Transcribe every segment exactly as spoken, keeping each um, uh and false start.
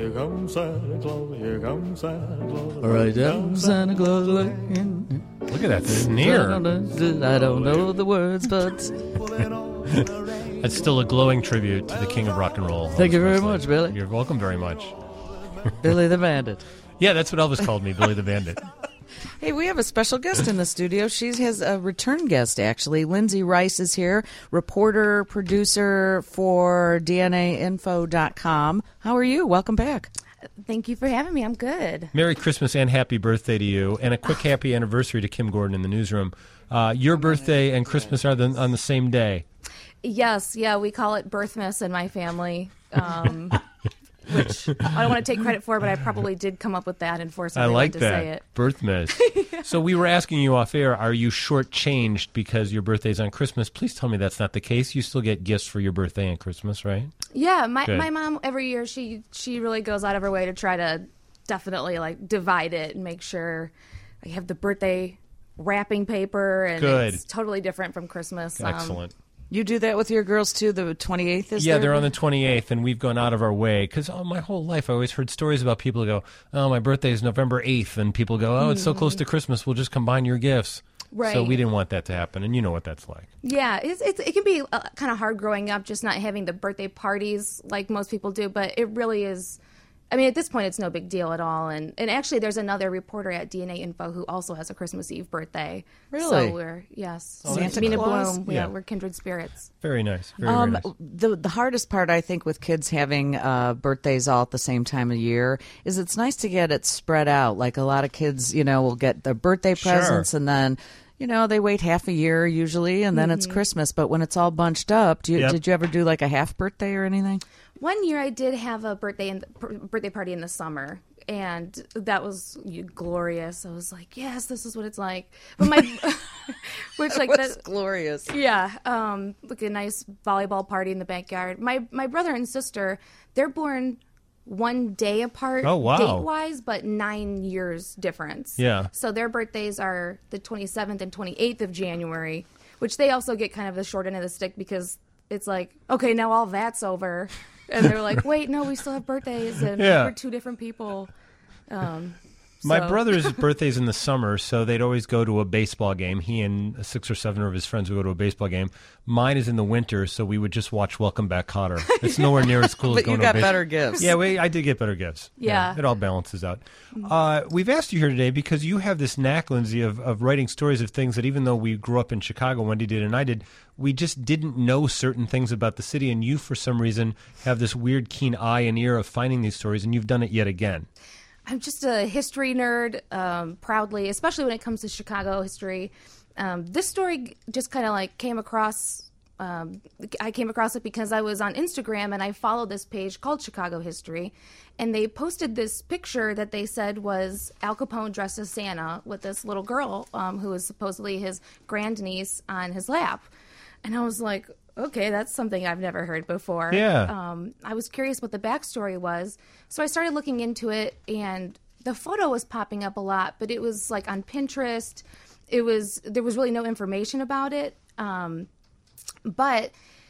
here comes Santa Claus, here comes Santa Claus. All right, down Santa Claus Lane. Look at that, it's near. I don't know the words, but... That's still a glowing tribute to the king of rock and roll. Thank you very Presley. much, Billy. You're welcome very much. Billy the Bandit. Yeah, that's what Elvis called me, Billy the Bandit. Hey, we have a special guest in the studio. She has a return guest, actually. Lindsay Rice is here, reporter, producer for D N A info dot com. How are you? Welcome back. Thank you for having me. I'm good. Merry Christmas and happy birthday to you, and a quick happy anniversary to Kim Gordon in the newsroom. Uh, your birthday and Christmas are the, on the same day. Yes, yeah, we call it Birthmas in my family, um, which I don't want to take credit for, but I probably did come up with that and force I everyone like to that. say it. Birthmas. Yeah. So we were asking you off air, are you shortchanged because your birthday's on Christmas? Please tell me that's not the case. You still get gifts for your birthday and Christmas, right? Yeah, my, Good. my mom, every year, she, she really goes out of her way to try to definitely like divide it and make sure I have the birthday wrapping paper, and Good. It's totally different from Christmas. Excellent. Um, You do that with your girls, too? The twenty-eighth is Yeah, there? they're on the twenty-eighth, and we've gone out of our way. Because oh, my whole life, I always heard stories about people who go, oh, my birthday is November eighth, and people go, oh, it's so close to Christmas, we'll just combine your gifts. Right. So we didn't want that to happen, and you know what that's like. Yeah, it's, it's, it can be uh, kind of hard growing up, just not having the birthday parties like most people do, but it really is... I mean, at this point, it's no big deal at all. And and actually, there's another reporter at D N A Info who also has a Christmas Eve birthday. Really? So we're, yes. Oh, Santa Mina Claus? Bloom. Yeah. Yeah, we're kindred spirits. Very nice. Very, Um, very nice. the the hardest part, I think, with kids having uh, birthdays all at the same time of year is it's nice to get it spread out. Like a lot of kids, you know, will get their birthday Sure. presents and then, you know, they wait half a year usually, and then it's Christmas. But when it's all bunched up, do you, Yep. did you ever do like a half birthday or anything? One year, I did have a birthday in the, birthday party in the summer, and that was glorious. I was like, yes, this is what it's like. But my, which like That's that, glorious. yeah, um, like a nice volleyball party in the backyard. My my brother and sister, they're born one day apart, Oh, wow. date wise, but nine years difference. Yeah. So their birthdays are the twenty-seventh and twenty-eighth of January, which they also get kind of the short end of the stick because it's like, okay, now all that's over. And they're like, wait, no, we still have birthdays, and Yeah. we're two different people. Um, My so- brother's birthday's in the summer, so they'd always go to a baseball game. He and six or seven of his friends would go to a baseball game. Mine is in the winter, so we would just watch Welcome Back, Kotter. It's nowhere near as cool as But going you to a got base- better gifts. Yeah, we, I did get better gifts. Yeah. It all balances out. Uh, we've asked you here today because you have this knack, Lindsay, of, of writing stories of things that even though we grew up in Chicago, Wendy did and I did, we just didn't know certain things about the city, and you, for some reason, have this weird keen eye and ear of finding these stories, and you've done it yet again. I'm just a history nerd, um, proudly, especially when it comes to Chicago history. Um, this story just kind of like came across. Um, I came across it because I was on Instagram and I followed this page called Chicago History, and they posted this picture that they said was Al Capone dressed as Santa with this little girl um, who was supposedly his grandniece on his lap. And I was like, okay, that's something I've never heard before. Yeah. Um, I was curious what the backstory was. So I started looking into it, and the photo was popping up a lot, but it was like on Pinterest. It was, there was really no information about it. Um, but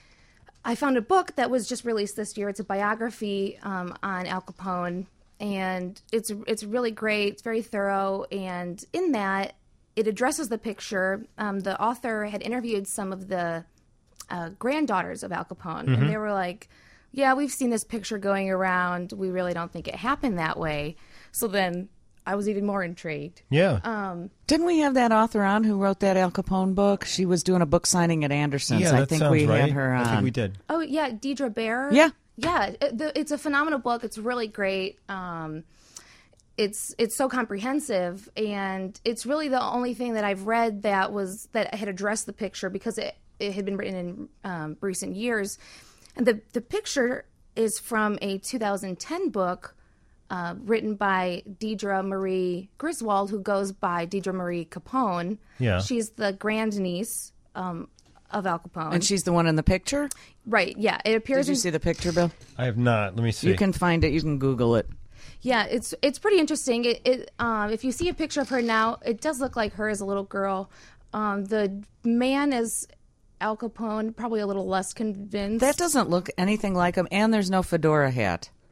I found a book that was just released this year. It's a biography um, on Al Capone, and it's, it's really great. It's very thorough. And in that, it addresses the picture. Um, the author had interviewed some of the uh, granddaughters of Al Capone, and they were like, yeah, we've seen this picture going around. We really don't think it happened that way. So then I was even more intrigued. Yeah. Um, Didn't we have that author on who wrote that Al Capone book? She was doing a book signing at Anderson's. yeah, I that think sounds we right. had her on. I think we did. oh, yeah, Deidre Baer. Yeah. Yeah, it, the, it's a phenomenal book. It's really great. Um, it's it's so comprehensive, and it's really the only thing that I've read that was that had addressed the picture because it, it had been written in um, recent years. And the, the picture is from a two thousand ten book uh, written by Deidre Marie Griswold, who goes by Deidre Marie Capone. Yeah. She's the grandniece um, of Al Capone. And she's the one in the picture? right, yeah. It appears Did you in see the picture, Bill? I have not. Let me see. You can find it. You can Google it. Yeah, it's it's pretty interesting. It, it um, if you see a picture of her now, it does look like her as a little girl. Um, the man is Al Capone, probably a little less convinced. That doesn't look anything like him, and there's no fedora hat.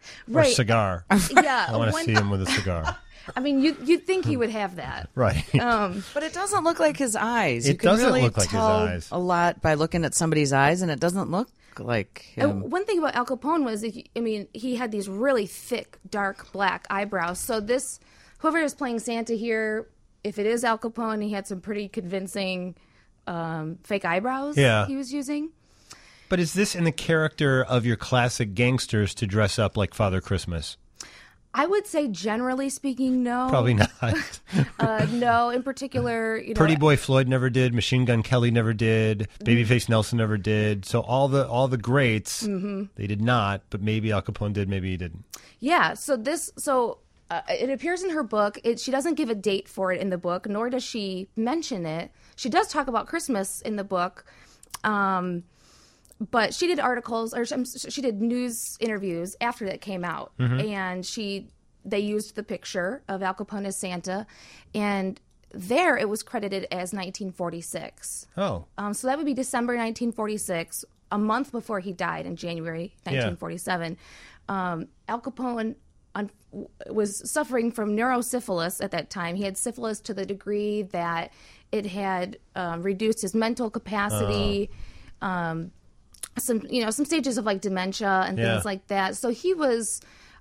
Or Right. cigar. Yeah. I want to when- see him with a cigar. I mean, you, you'd think he would have that. Right. Um, But it doesn't look like his eyes. It you can doesn't really look like his tell eyes. a lot by looking at somebody's eyes, and it doesn't look like Uh, him. One thing about Al Capone was, that he- I mean, he had these really thick, dark black eyebrows. So this, whoever is playing Santa here, if it is Al Capone, he had some pretty convincing um, fake eyebrows Yeah. he was using. But is this in the character of your classic gangsters to dress up like Father Christmas? I would say, generally speaking, no. Probably not. Uh, no, in particular, you know. Pretty Boy Floyd never did. Machine Gun Kelly never did. Babyface Nelson never did. So all the all the greats, Mm-hmm. they did not. But maybe Al Capone did. Maybe he didn't. Yeah, so this, so uh, it appears in her book. It, she doesn't give a date for it in the book, nor does she mention it. She does talk about Christmas in the book, um, but she did articles, or she, she did news interviews after that came out, and she they used the picture of Al Capone as Santa, and there it was credited as nineteen forty-six. Oh, Um, so that would be December nineteen forty-six, a month before he died in January nineteen forty-seven. Um, Al Capone un- was suffering from neurosyphilis at that time. He had syphilis to the degree that it had um, reduced his mental capacity, um, some you know some stages of like dementia and Yeah. things like that. So he was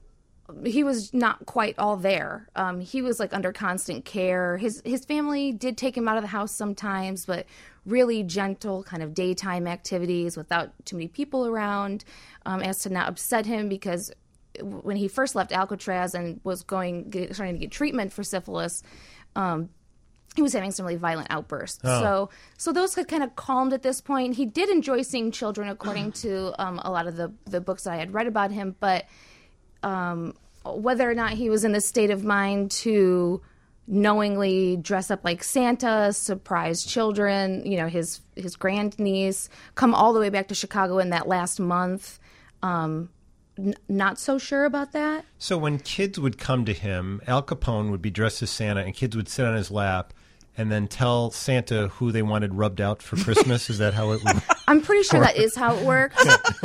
he was not quite all there. Um, he was like under constant care. His his family did take him out of the house sometimes, but really gentle kind of daytime activities without too many people around, um, as to not upset him, because when he first left Alcatraz and was going get, trying to get treatment for syphilis, um, he was having some really violent outbursts. Oh. So so those had kind of calmed at this point. He did enjoy seeing children, according to um, a lot of the the books that I had read about him, but um, whether or not he was in the state of mind to knowingly dress up like Santa, surprise children, you know, his his grandniece, come all the way back to Chicago in that last month, um, n- not so sure about that. so when kids would come to him, Al Capone would be dressed as Santa, and kids would sit on his lap and then tell Santa who they wanted rubbed out for Christmas. Is that how it would? I'm pretty sure that is how it works.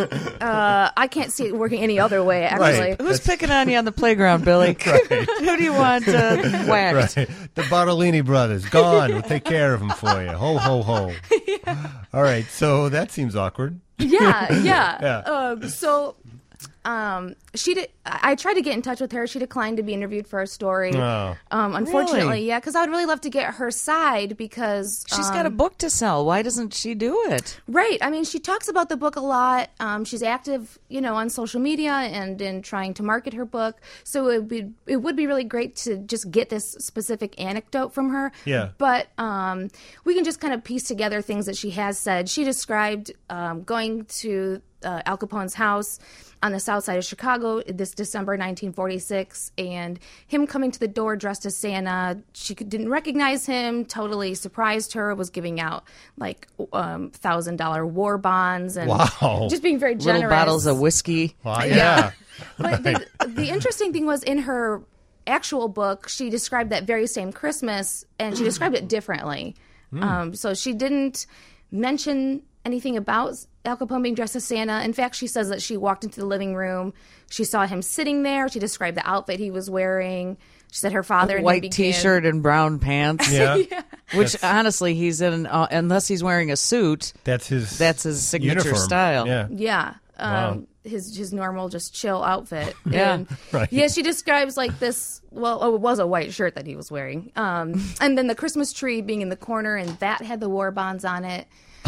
uh, I can't see it working any other way, actually. Right. Who's picking on you on the playground, Billy? Who do you want uh, whacked? Right. The Bartolini brothers, gone. We'll take care of them for you. Ho, ho, ho. All right. So that seems awkward. Yeah, yeah. Yeah. Um, so um, she did. I I tried to get in touch with her. She declined to be interviewed for our story. Oh. Um, unfortunately, Really? yeah, because I would really love to get her side, because She's got a book to sell. Why doesn't she do it? right. I mean, she talks about the book a lot. Um, she's active, you know, on social media and in trying to market her book. So it would be, it would be really great to just get this specific anecdote from her. Yeah. But um, we can just kind of piece together things that she has said. She described um, going to uh, Al Capone's house on the south side of Chicago this December nineteen forty-six, and him coming to the door dressed as Santa. She could, didn't recognize him, totally surprised her, was giving out like um, thousand dollar war bonds and Wow. just being very generous. Little bottles of whiskey. Wow, yeah. But the, the interesting thing was, in her actual book, she described that very same Christmas, and she described it differently. Um, so she didn't mention anything about Al Capone being dressed as Santa. In fact, she says that she walked into the living room, she saw him sitting there, she described the outfit he was wearing. She said her father and him White began- T-shirt and brown pants. Yeah. Which honestly, he's in. Uh, unless he's wearing a suit, That's his. that's his signature uniform. style. Yeah. Yeah. Um, Wow. his his normal just chill outfit. Yeah. And, Right. yeah, she describes like this, well, oh, it was a white shirt that he was wearing. Um, and then the Christmas tree being in the corner, and that had the war bonds on it.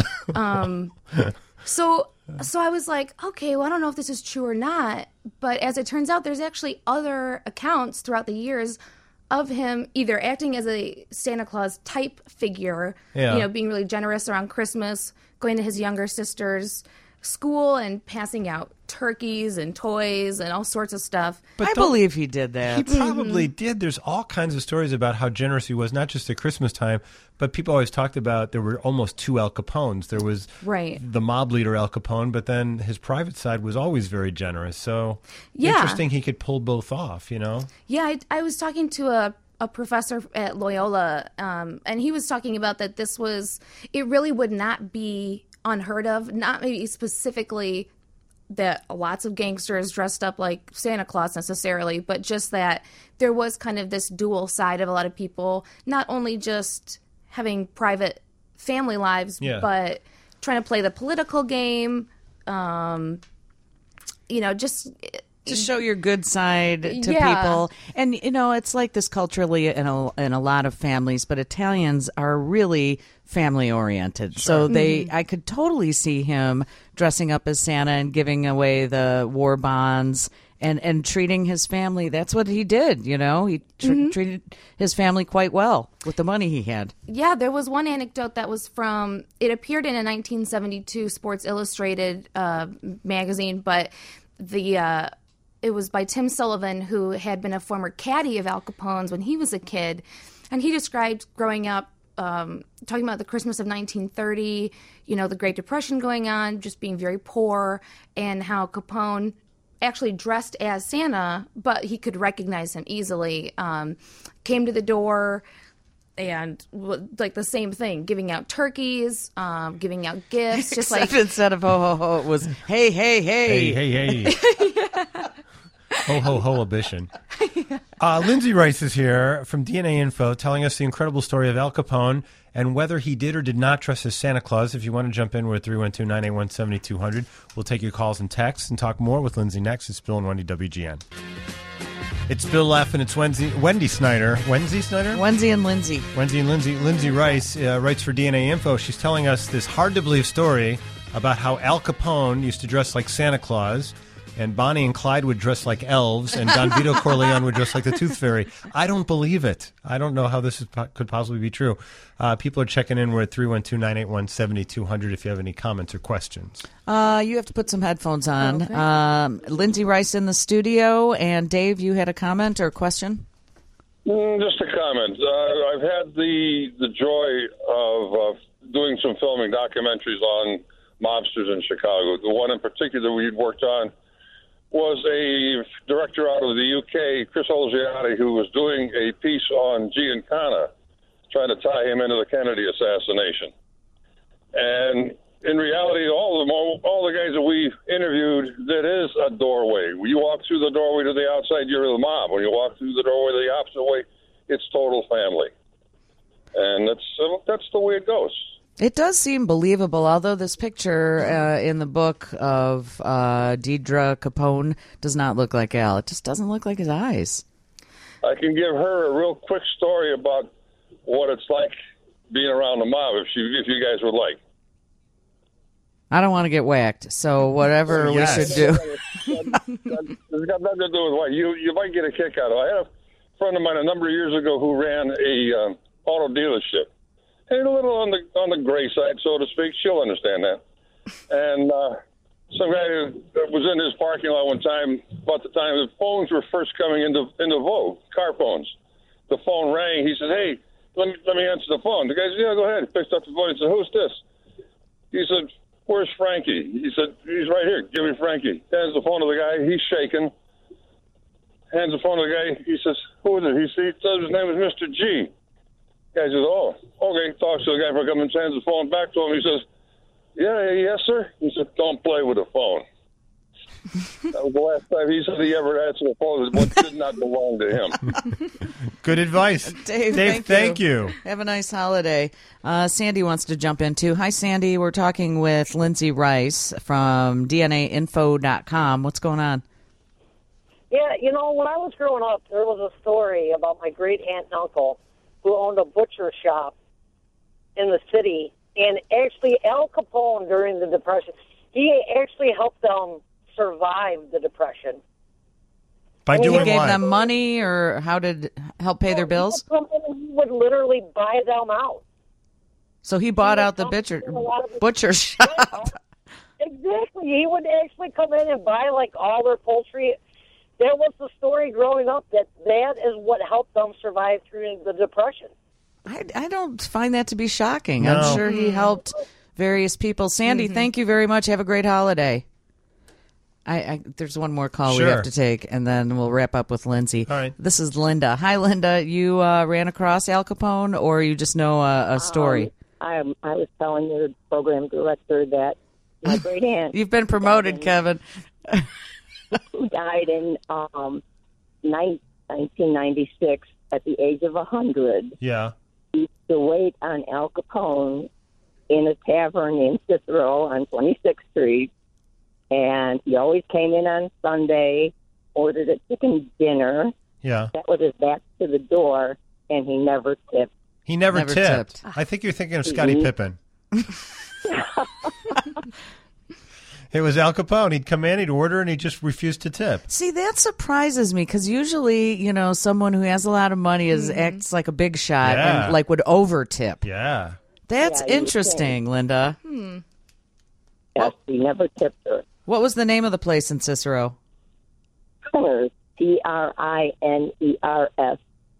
Um, so so I was like, okay, well, I don't know if this is true or not, but as it turns out, there's actually other accounts throughout the years of him either acting as a Santa Claus type figure, Yeah. you know, being really generous around Christmas, going to his younger sister's school and passing out turkeys and toys and all sorts of stuff. But I don't- believe he did He that. probably did. There's all kinds of stories about how generous he was, not just at Christmas time, but people always talked about there were almost two Al Capones. There was Right. the mob leader Al Capone, but then his private side was always very generous. So Yeah. interesting he could pull both off, you know? Yeah, I, I was talking to a, a professor at Loyola, um, and he was talking about that this was, it really would not be unheard of, not maybe specifically that lots of gangsters dressed up like Santa Claus necessarily, but just that there was kind of this dual side of a lot of people, not only just having private family lives, Yeah. but trying to play the political game, um, you know, just... to show your good side to Yeah. people. And, you know, it's like this culturally in a, in a lot of families, but Italians are really family oriented. So they, I could totally see him dressing up as Santa and giving away the war bonds and, and treating his family. That's what he did, you know. He tr- treated his family quite well with the money he had. Yeah, there was one anecdote that was from, it appeared in a nineteen seventy-two Sports Illustrated uh, magazine, but the... Uh, It was by Tim Sullivan, who had been a former caddy of Al Capone's when he was a kid. And he described growing up, um, talking about the Christmas of nineteen thirty, you know, the Great Depression going on, just being very poor, and how Capone actually dressed as Santa, but he could recognize him easily, um, came to the door and w- like the same thing, giving out turkeys, um, giving out gifts, just Except like... instead of ho, ho, ho, it was hey, hey, hey. Hey, hey, hey. Ho, ho, ho, ambition. Uh, Lindsay Rice is here from D N A Info telling us the incredible story of Al Capone and whether he did or did not dress as Santa Claus. If you want to jump in, we're at three one two, nine eight one, seven two zero zero. We'll take your calls and texts and talk more with Lindsay next. It's Bill and Wendy, W G N. It's Bill F. and it's Wendy, Wendy Snyder. Wendy Snyder? Wendy and Lindsay. Wendy and Lindsay. Lindsay Rice uh, writes for D N A Info. She's telling us this hard-to-believe story about how Al Capone used to dress like Santa Claus, and Bonnie and Clyde would dress like elves, and Don Vito Corleone would dress like the Tooth Fairy. I don't believe it. I don't know how this is, could possibly be true. Uh, people are checking in. We're at three one two, nine eight one, seven two zero zero if you have any comments or questions. Uh, you have to put some headphones on. Okay. Um, Lindsay Rice in the studio. And Dave, you had a comment or question? Mm, just a comment. Uh, I've had the the joy of uh, doing some filming documentaries on mobsters in Chicago. The one in particular we'd worked on was a director out of the U K, Chris Olgiati, who was doing a piece on Giancana, trying to tie him into the Kennedy assassination. And in reality, all of them, all, all the guys that we interviewed, that is a doorway. When you walk through the doorway to the outside, you're the mob. When you walk through the doorway the opposite way, it's total family. And that's that's the way it goes. It does seem believable, although this picture uh, in the book of uh, Deidre Capone does not look like Al. It just doesn't look like his eyes. I can give her a real quick story about what it's like being around the mob, if, she, if you guys would like. I don't want to get whacked, so whatever Yes. we should do. It's got nothing to do with what you you might get a kick out of. I had a friend of mine a number of years ago who ran a um, auto dealership. And a little on the on the gray side, so to speak. She'll understand that. And uh, some guy who was in his parking lot one time, about the time the phones were first coming into into vogue, car phones. The phone rang. He said, "Hey, let me let me answer the phone." The guy said, "Yeah, go ahead." He picked up the phone. He said, "Who's this?" He said, "Where's Frankie?" He said, "He's right here. Give me Frankie." Hands the phone to the guy. He's shaking. Hands the phone to the guy. He says, "Who is it?" He says his name is Mister G. Guy says, "Oh, okay." Talks to the guy for a couple minutes, hands the phone back to him. He says, "Yeah, yes, sir." He said, "Don't play with the phone." That was the last time he said he ever answered the phone. What did not belong to him. Good advice. Dave, Dave thank, thank you. you. Have a nice holiday. Uh, Sandy wants to jump in, too. Hi, Sandy. We're talking with Lindsay Rice from D N A info dot com. What's going on? Yeah, you know, when I was growing up, there was a story about my great aunt and uncle who owned a butcher shop in the city. And actually, Al Capone, during the Depression, he actually helped them survive the Depression. By I mean, doing He gave what? them money, or how did help pay their bills? He would, come in and he would literally buy them out. So he bought He would out the come butcher in a lot of- butcher shop. Exactly. He would actually come in and buy, like, all their poultry. That was the story growing up, that that is what helped them survive through the Depression. I, I don't find that to be shocking. No. I'm sure he helped various people. Sandy, thank you very much. Have a great holiday. I, I There's one more call Sure. we have to take, and then we'll wrap up with Lindsay. All right. This is Linda. Hi, Linda. You uh, ran across Al Capone, or you just know a, a story? Um, I, I was telling your program director that my great aunt. You've been promoted, Kevin. Who died in um, nineteen ninety-six at the age of one hundred. Yeah. He used to wait on Al Capone in a tavern in Cicero on twenty-sixth Street. And he always came in on Sunday, ordered a chicken dinner. Yeah. That was his back to the door, and he never tipped. He never, Never tipped. tipped. I think you're thinking of Scottie Mhm. Pippen. It was Al Capone. He'd come in, he'd order, and he just refused to tip. See, that surprises me because usually, you know, someone who has a lot of money is acts like a big shot Yeah. and like would over tip. Yeah. That's Yeah, you would interesting, Linda. Yes, he never tipped her. What was the name of the place in Cicero? Trinners, T R I N E R S.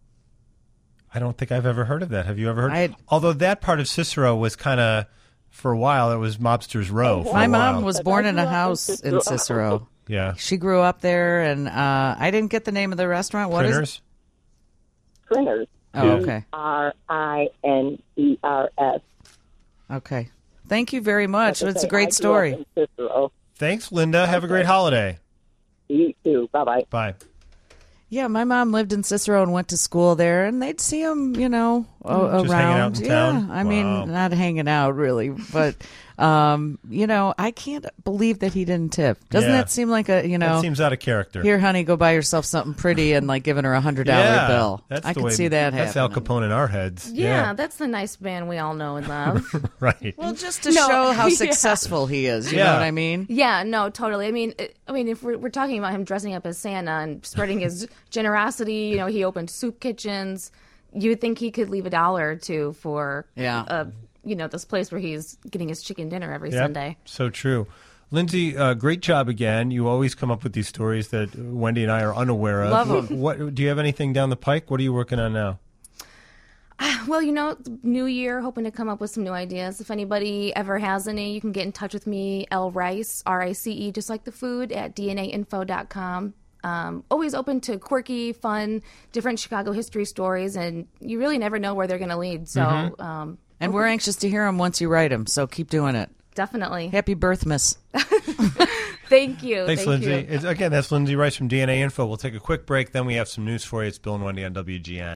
I don't think I've ever heard of that. Have you ever heard? I- Although that part of Cicero was kind of, for a while, it was Mobster's Row. For My a mom while. was But born I in grew a up in house in Cicero. Cicero. Yeah. She grew up there, and uh, I didn't get the name of the restaurant. What is Printers? it? Trinners, Oh, okay. R I N E R S. Okay. Thank you very much. Like I It's a say, I great grew story. up in Cicero. Thanks, Linda. Have a great holiday. You too. Bye-bye. Bye. Yeah, my mom lived in Cicero and went to school there, and they'd see him, you know, a- Just around. hanging out in yeah, town? I Wow. mean, not hanging out really, but um, you know, I can't believe that he didn't tip. Doesn't Yeah. that seem like a, you know, That seems out of character. here, honey, go buy yourself something pretty, and like giving her a hundred dollar yeah, bill. That's I the could way, see that That's Al happening. Capone in our heads. Yeah, that's the nice man we all know and love. Right. Well, just to No, show how yeah. successful he is. You Yeah. know what I mean? Yeah, no, totally. I mean, it, I mean, if we're, we're talking about him dressing up as Santa and spreading his generosity, you know, he opened soup kitchens. You would think he could leave a dollar or two for, Yeah. uh, you know, this place where he's getting his chicken dinner every Yep, Sunday. So true. Lindsay, uh, great job again. You always come up with these stories that Wendy and I are unaware of. Love 'em. What do you have anything down the pike? What are you working on now? Well, you know, new year, hoping to come up with some new ideas. If anybody ever has any, you can get in touch with me, L Rice, R I C E, just like the food, at D N A info dot com. Um, always open to quirky, fun, different Chicago history stories, and you really never know where they're going to lead. So, Mm-hmm. um, And we're anxious to hear them once you write them. So keep doing it. definitely. Happy Birthmas. Thank you. Thanks, Thank Lindsay. you. It's, again, that's Lindsay Rice from D N A Info. We'll take a quick break, then we have some news for you. It's Bill and Wendy on W G N.